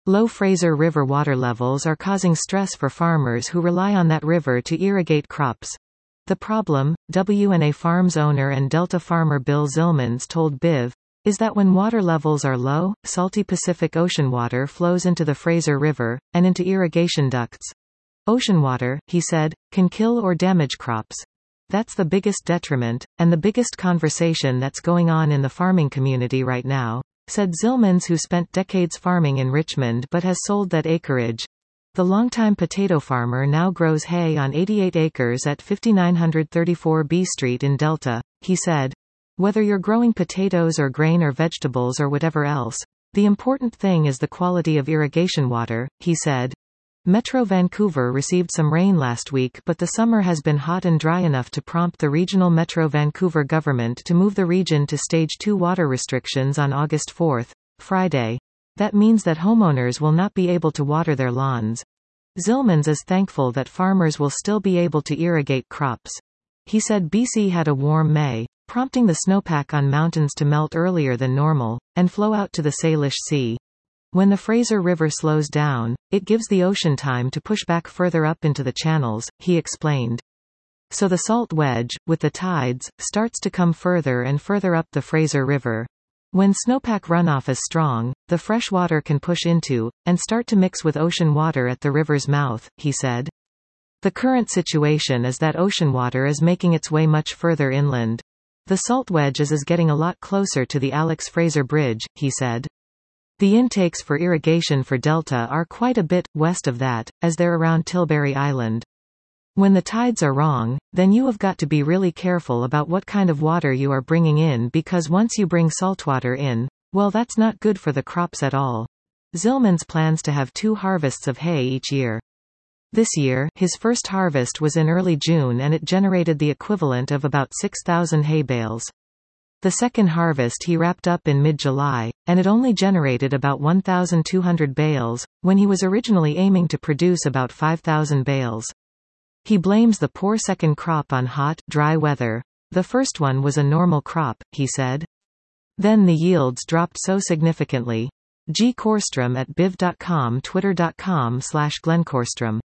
Low Fraser River water levels are causing stress for farmers who rely on that river to irrigate crops. The problem, WNA Farms owner and Delta farmer Bill Zillmans told BIV, is that when water levels are low, salty Pacific Ocean water flows into the Fraser River, and into irrigation ducts. Ocean water, he said, can kill or damage crops. That's the biggest detriment, and the biggest conversation that's going on in the farming community right now, said Zillmans, who spent decades farming in Richmond but has sold that acreage. The longtime potato farmer now grows hay on 88 acres at 5934 B Street in Delta, he said. Whether you're growing potatoes or grain or vegetables or whatever else, the important thing is the quality of irrigation water, he said. Metro Vancouver received some rain last week, but the summer has been hot and dry enough to prompt the regional Metro Vancouver government to move the region to Stage 2 water restrictions on August 4, Friday. That means that homeowners will not be able to water their lawns. Zillmans is thankful that farmers will still be able to irrigate crops. He said BC had a warm May, prompting the snowpack on mountains to melt earlier than normal, and flow out to the Salish Sea. When the Fraser River slows down, it gives the ocean time to push back further up into the channels, he explained. So the salt wedge, with the tides, starts to come further and further up the Fraser River. When snowpack runoff is strong, the fresh water can push into, and start to mix with ocean water at the river's mouth, he said. The current situation is that ocean water is making its way much further inland. The salt wedge is getting a lot closer to the Alex Fraser Bridge, he said. The intakes for irrigation for Delta are quite a bit west of that, as they're around Tilbury Island. When the tides are wrong, then you have got to be really careful about what kind of water you are bringing in, because once you bring saltwater in, well, that's not good for the crops at all. Zillmans plans to have 2 harvests of hay each year. This year, his first harvest was in early June and it generated the equivalent of about 6,000 hay bales. The second harvest he wrapped up in mid-July, and it only generated about 1,200 bales, when he was originally aiming to produce about 5,000 bales. He blames the poor second crop on hot, dry weather. The first one was a normal crop, he said. Then the yields dropped so significantly. G. Korstrom at biv.com, twitter.com/GlenKorstrom